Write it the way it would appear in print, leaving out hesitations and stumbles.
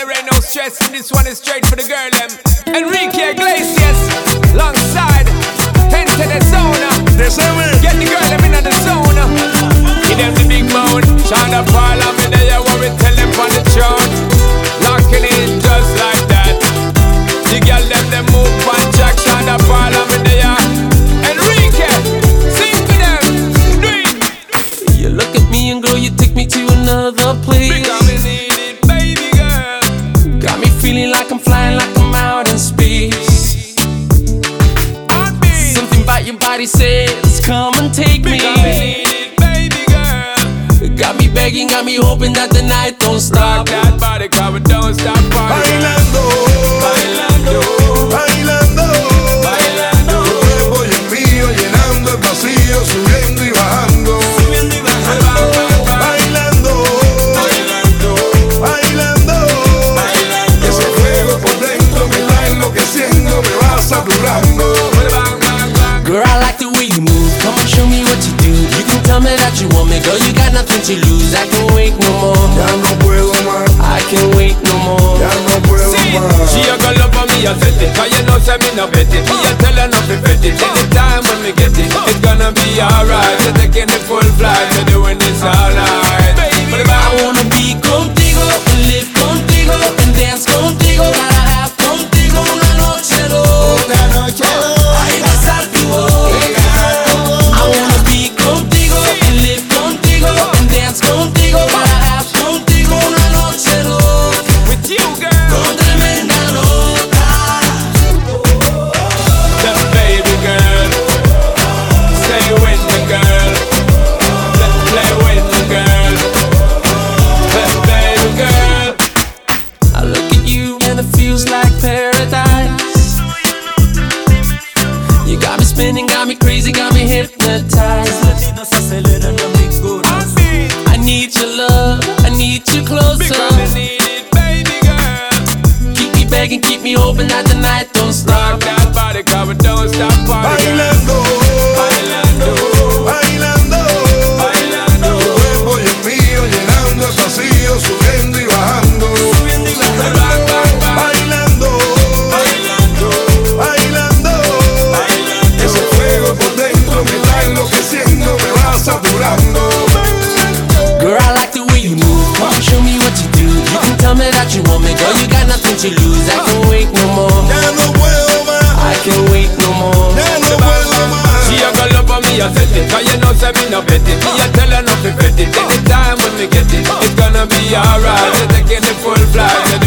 there ain't no stress, and this one is straight for the girl them. Enrique Iglesias, alongside Enter the Zona. Get the girl them in the zone. Give them the big moan. Shonda Paul, I'm in there, what we tell them on the throne. Locking in just like that. The girl them move on Jack. Shonda Paul, I'm in there. Enrique, sing to them. Do it. You look at me and girl, you take me to another place. Because we need it, baby girl. Got me feeling like I'm flying, like I'm out in space. Something about your body says, come and take me. Because we need it, baby girl. Got me begging, got me hoping that the night don't stop. Rock that body, cause we don't stop partying. Bailando, Bailando, bailando, bailando. tu cuerpo y el mío llenando el vacío, subiendo y bajando. Subiendo y bajando. Bailando, Bailando, bailando, bailando. ese fuego por dentro me está enloqueciendo, me va saturando. Girl, I like the way you move. Come on, show me what you do. You can tell me that you want me, girl. You got nothing to lose. I can't wait no more. Ya no puedo más, I can't wait no more. ya no puedo más. She a go love for me, I set it. Cause you know say me no bet it. Me a tell her not to bet it. Anytime when we get it, it's gonna be alright. We're taking the full flight, we're doing this all night. I wanna be contigo, and live contigo, and dance contigo. Gotta have contigo una noche loca. Ay, besar tu boca. I wanna be contigo, and live contigo, and dance contigo. Gotta have contigo una noche loca. with you, girl. Con tremenda nota. The baby girl. Stay with the girl. Let's play with the girl. The baby girl. I look at you and it feels like paradise. You got me spinning, got me crazy, got me hypnotized. I need your love, I need you closer. Because we need it, baby girl. Keep me begging, keep me hoping that the night don't stop. Rock that body, cause we don't stop partying. Bailando, Bailando, bailando, bailando. tu cuerpo y el mío llenando el vacío, subiendo y bajando. Subiendo y bajando. Bailando, Bailando, bailando, bailando. ese fuego por dentro me está enloqueciendo, me va saturando. Girl, I like the way you move. Come on, show me what you do. You can tell me that you want me, girl. You got nothing to lose. I can't wait no more. Ya no puedo más, I can't wait no more. ya no puedo más. She a go love for me, I set it. Cause you know say me no bet it. Me a tell her not to bet it. Anytime when we get it, it's gonna be alright. We're taking the full flight.